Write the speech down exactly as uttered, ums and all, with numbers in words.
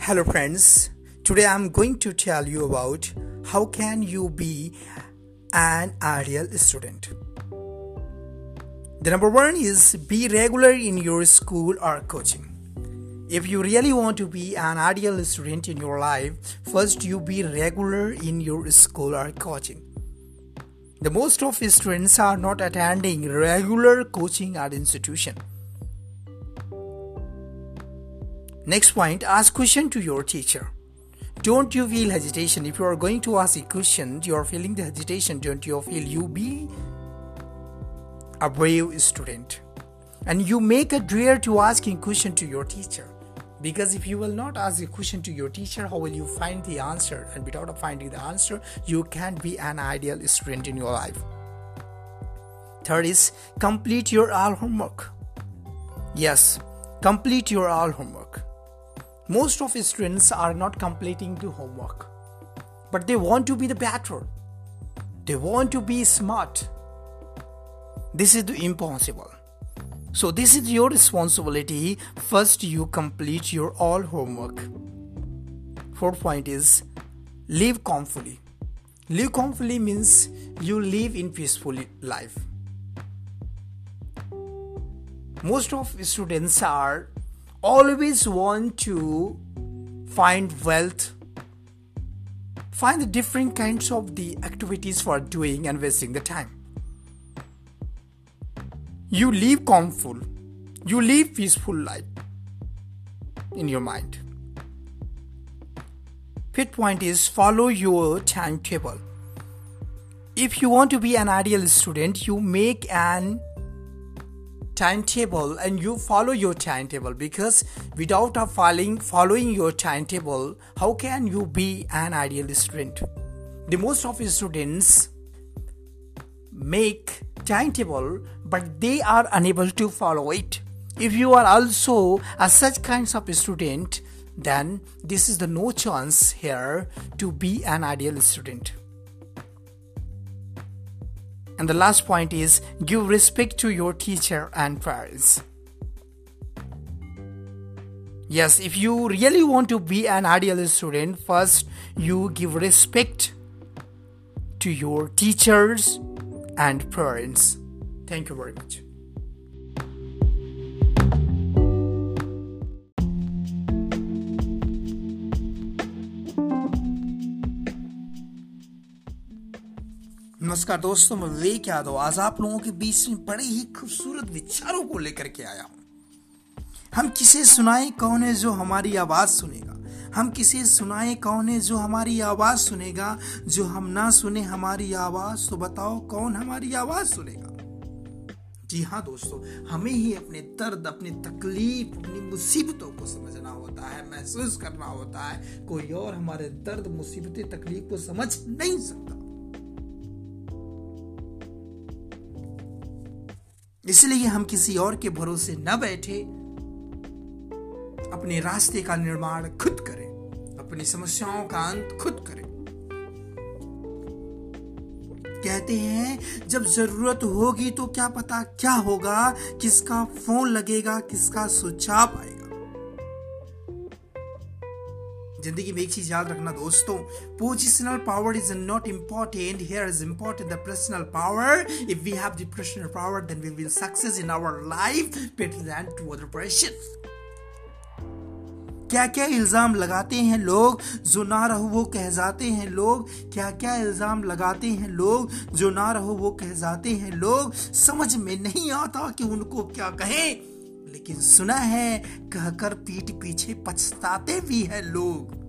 Hello friends, today I'm going to tell you about how can you be an ideal student. The number one is be regular in your school or coaching. If you really want to be an ideal student in your life, first you be regular in your school or coaching. The most of students are not attending regular coaching at institution. Next point, ask question to your teacher. Don't you feel hesitation? If you are going to ask a question, you are feeling the hesitation, don't you feel? You be a brave student. And you make a dare to asking question to your teacher. Because if you will not ask a question to your teacher, how will you find the answer? And without finding the answer, you can't be an ideal student in your life. Third is complete your all homework. Yes, complete your all homework. Most of students are not completing the homework, but they want to be the better. They want to be smart. This is the impossible. So this is your responsibility. First, you complete your all homework. Fourth point is live calmly. Live calmly means you live in peaceful life. Most of students are always want to find wealth, find the different kinds of the activities for doing and wasting the time. You live calmful, you live peaceful life in your mind. Fifth point is follow your timetable. If you want to be an ideal student, you make an timetable and you follow your timetable, because without a following following your timetable, how can you be an ideal student? The most of students make timetable, but they are unable to follow it. If you are also a such kinds of student, then this is the no chance here to be an ideal student. And the last point is give respect to your teacher and parents. Yes, if you really want to be an ideal student, first you give respect to your teachers and parents. Thank you very much. नमस्कार दोस्तों, मैं विवेक यादव आज आप लोगों के बीच में बड़े ही खूबसूरत विचारों को लेकर के आया हूं। हम किसे सुनाएं, कौन है जो हमारी आवाज सुनेगा? हम किसे सुनाएं, कौन है जो हमारी आवाज सुनेगा? जो हम ना सुने हमारी आवाज, तो बताओ कौन हमारी आवाज सुनेगा? जी हाँ दोस्तों, हमें ही अपने दर्द, अपनी तकलीफ, अपनी मुसीबतों को समझना होता है, महसूस करना होता है। कोई और हमारे दर्द, मुसीबतें, तकलीफ को समझ नहीं सकता। इसलिए हम किसी और के भरोसे न बैठे, अपने रास्ते का निर्माण खुद करें, अपनी समस्याओं का अंत खुद करें। कहते हैं जब जरूरत होगी तो क्या पता क्या होगा, किसका फोन लगेगा, किसका स्विच ऑफ आएगा। जिंदगी में एक चीज याद रखना दोस्तों, positional power is not important, here is important the personal power. If we have the personal power then we will success in our life better than to other persons. क्या क्या इल्जाम लगाते हैं लोग, जो ना रहो वो कह जाते हैं लोग। क्या क्या इल्जाम लगाते हैं लोग, जो ना रहो वो कह जाते हैं लोग। समझ में नहीं आता कि उनको क्या कहें, लेकिन सुना है कहकर पीठ पीछे पछताते भी है लोग।